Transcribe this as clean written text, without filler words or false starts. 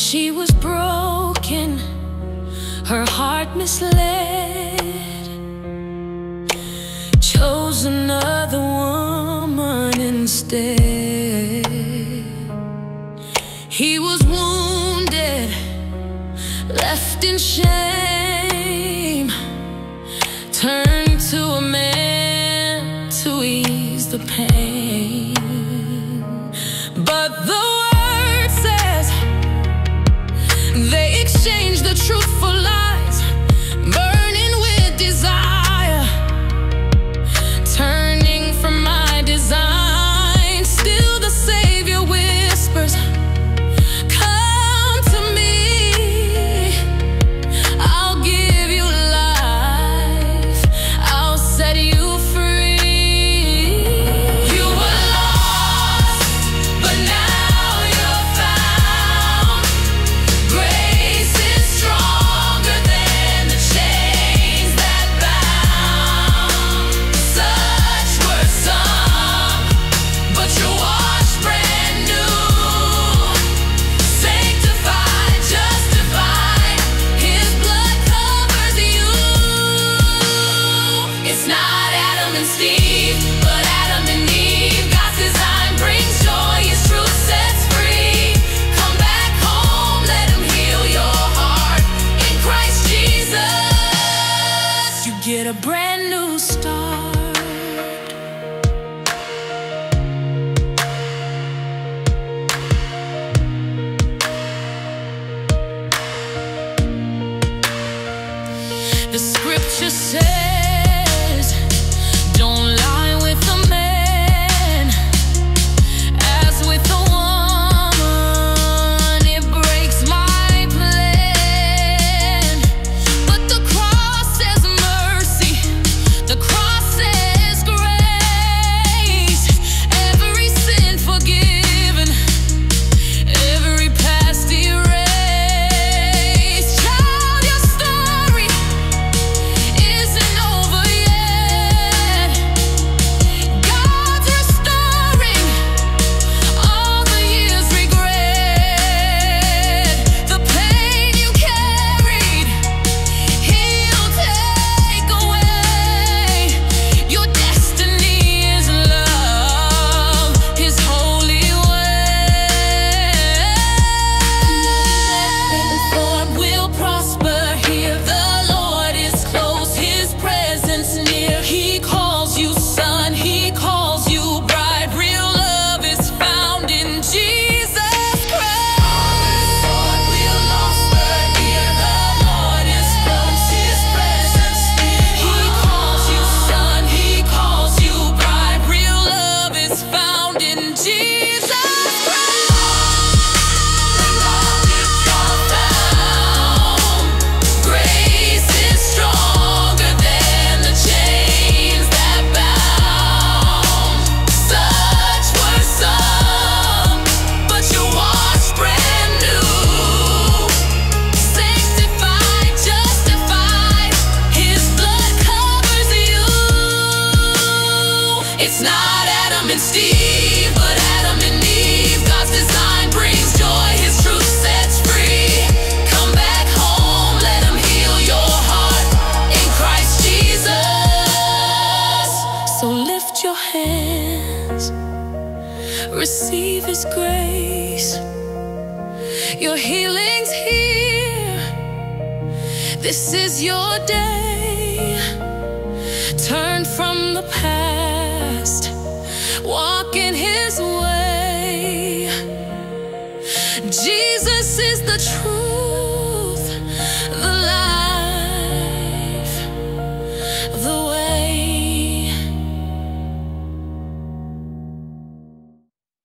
She was broken, her heart misled, chose another woman instead. He was wounded, left in shame, turned to a man to ease the pain. But the word says they exchanged the truth for lies, burning with desire, turning from my design. Still the Savior whispers, come to me, I'll give you life, I'll set you free. You were lost, but now you're found. Grace is stronger than the chains that bound. Such were some, but you're washed brand new, sanctified, justified. His blood covers you. It's not Adam and Steve, but Adam and Eve. God's design brings joy, His truth sets free. Come back home, let Him heal your heart. In Christ Jesus, you get a brand new start. The scripture says, don't lie with a man as with a woman. It breaks my plan. But the cross says mercy, the cross says grace. Every sin forgiven, every past erased. Child, your story isn't over yet. God's restoring all the years regret. The pain you carried, He'll take away. Your destiny is love, His holy way. The Lord will prosper here. The Lord is close, His presence near. He calls you son, He calls you bride. Real love is found in Jesus Christ. The Lord will prosper here. The Lord is close, His presence near. He calls you son, He calls you bride. Real love is found in Jesus Christ. Love is found. Grace is stronger than the chains that bound. Such were some, but you're washed brand new, sanctified, justified. His blood covers you. It's not Adam and Steve, but Adam and Eve. God's design brings joy, His truth sets free. Come back home, let Him heal your heart. In Christ Jesus. So lift your hands, receive His grace. Your healing's here. This is your day. Turn from the past, walk in His way. Jesus is the truth.